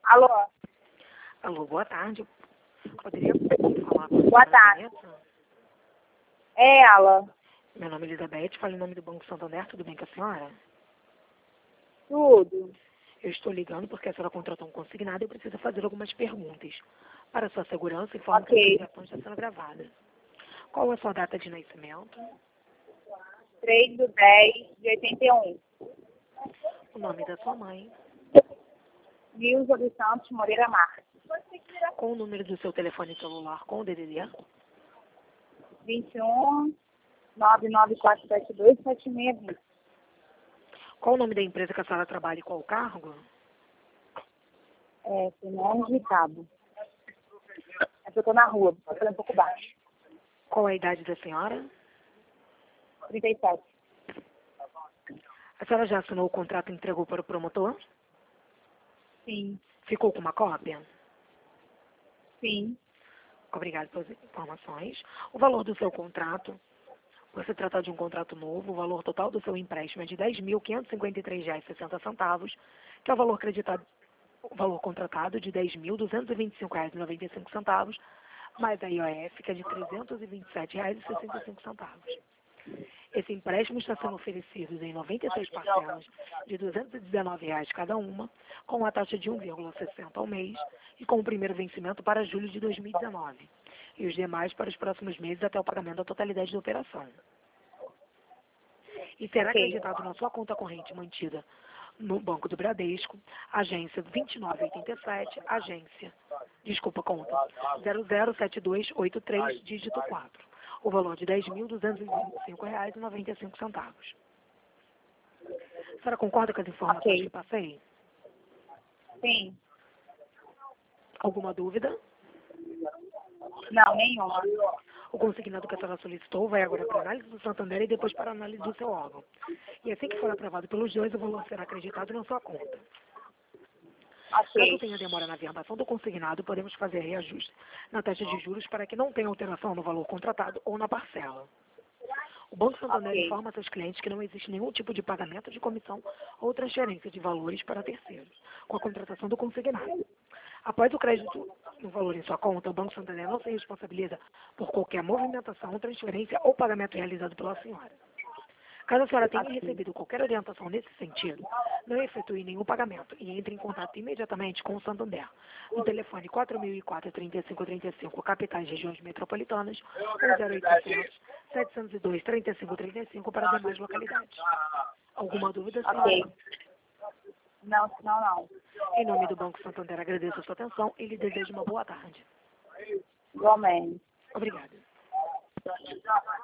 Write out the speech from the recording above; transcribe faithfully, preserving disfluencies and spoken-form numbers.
Alô? Alô, boa tarde. Poderia falar com a Boa senhora tarde. Vanessa? É ela. Meu nome é Elizabeth, falo em nome do Banco Santander, tudo bem com a senhora? Tudo. Eu estou ligando porque a senhora contratou um consignado e eu preciso fazer algumas perguntas. Para sua segurança, informo que a Ok. ligação está sendo gravada. Qual é a sua data de nascimento? três do dez de oitenta e um. O nome da sua mãe? Nilza dos Santos Moreira Marques. Qual o número do seu telefone celular com o D D D? vinte e um, nove nove quatro sete dois, sete seis dois zero. Qual o nome da empresa que a senhora trabalha e qual o cargo? É, Simone de Cabo. É que eu tô na rua, vou fazer um pouco baixo. Qual a idade da senhora? trinta e sete. A senhora já assinou o contrato e entregou para o promotor? Sim. Ficou com uma cópia? Sim. Obrigada pelas informações. O valor do seu contrato, você trata de um contrato novo, o valor total do seu empréstimo é de dez mil quinhentos e cinquenta e três reais e sessenta centavos, que é o valor acreditado, o valor contratado de dez mil duzentos e vinte e cinco reais e noventa e cinco centavos, mais a I O F, que é de trezentos e vinte e sete reais e sessenta e cinco centavos. Esse empréstimo está sendo oferecido em noventa e seis parcelas de duzentos e dezenove reais cada uma, com uma taxa de um vírgula sessenta ao mês e com o primeiro vencimento para julho de dois mil e dezenove e os demais para os próximos meses até o pagamento da totalidade da operação. E será Ok. acreditado na sua conta corrente mantida no Banco do Bradesco, agência vinte e nove oitenta e sete, agência, desculpa, conta zero zero sete dois oito três, dígito quatro. O valor de dez mil duzentos e vinte e cinco reais e noventa e cinco centavos. A senhora concorda com as informações Ok. que passei? Sim. Alguma dúvida? Não, nenhuma. O consignado que a senhora solicitou vai agora para a análise do Santander e depois para a análise do seu órgão. E assim que for aprovado pelos dois, o valor será acreditado na sua conta. Caso Ok. tenha demora na verbação do consignado, podemos fazer reajuste na taxa de juros para que não tenha alteração no valor contratado ou na parcela. O Banco Santander Ok. informa a seus clientes que não existe nenhum tipo de pagamento de comissão ou transferência de valores para terceiros, com a contratação do consignado. Após o crédito no valor em sua conta, o Banco Santander não se responsabiliza por qualquer movimentação, transferência ou pagamento realizado pela senhora. Caso a senhora tenha Ok. recebido qualquer orientação nesse sentido, não efetue nenhum pagamento e entre em contato imediatamente com o Santander, no telefone quatro mil e quatro, trinta e cinco trinta e cinco, capitais regiões metropolitanas, ou zero oitocentos, setecentos e dois, trinta e cinco trinta e cinco para demais localidades. Alguma dúvida, senhora? Ok. Não, não, não. Em nome do Banco Santander, agradeço a sua atenção e lhe desejo uma boa tarde. Igualmente. Obrigada.